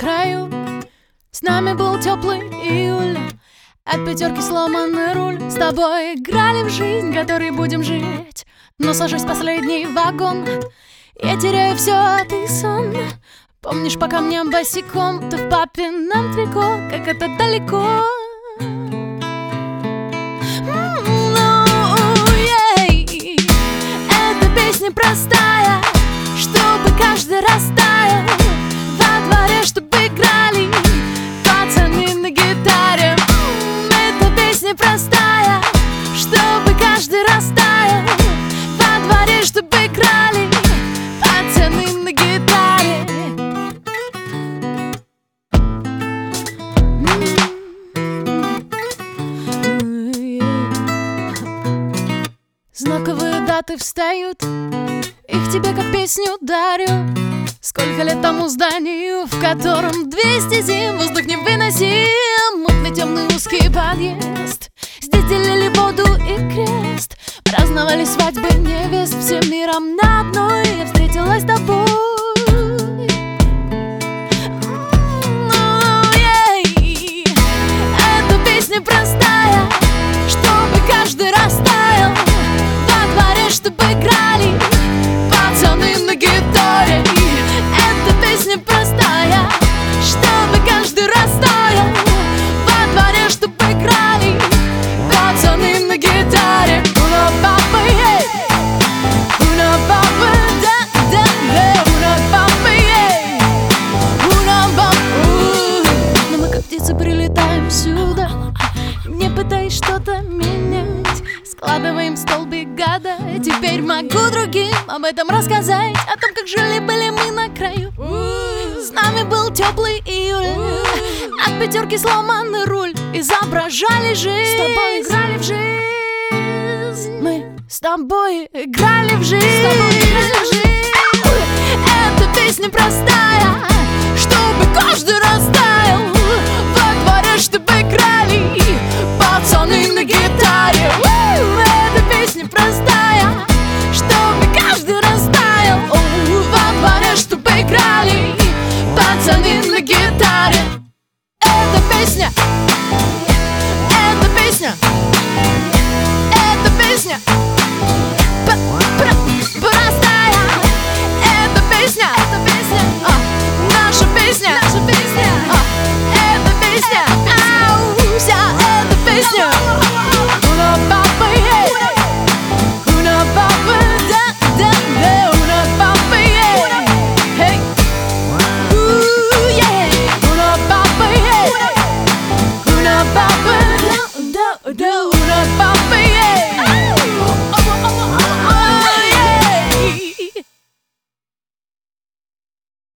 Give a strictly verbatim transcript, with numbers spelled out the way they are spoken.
краю. С нами был теплый июль, от пятерки сломанный руль. С тобой играли в жизнь, которой будем жить. Но сажусь в последний вагон, я теряю все, а ты сон. Помнишь, по камням босиком, ты в папином трико, как это далеко. Эта песня простая, чтобы каждый растаял. Во дворе, чтобы играли пацаны на гитаре. Эта песня простая, чтобы каждый растаял. Во дворе, чтобы играли пацаны на гитаре. Знаковые даты встают, их тебе как песню дарю. Сколько лет тому зданию, в котором двести зим воздух невыносим. Мутный темный узкий подъезд, здесь делили воду и крест. Праздновали свадьбы невест, всем миром на одной я встретилась с тобой. Эта песня простая, чтобы каждый растаял. Во дворе, чтобы играли пацаны на гитаре. Эта песня простая, чтобы каждый растаял. Во дворе, чтобы играли пацаны на гитаре. Уна папа, ей, уна папа, да, да, да, уна папа, ей, уна папа. Но мы как птицы прилетаем сюда, не пытаясь что-то менять. Складываем столбик года, теперь могу другим об этом рассказать. О том, как жили-были мы на краю. С нами был теплый июль, от пятерки сломанный руль. Изображали жизнь, с тобой играли в жизнь. Мы с тобой играли в жизнь, с тобой играли в жизнь. Эта песня простая, чтобы каждый растаял.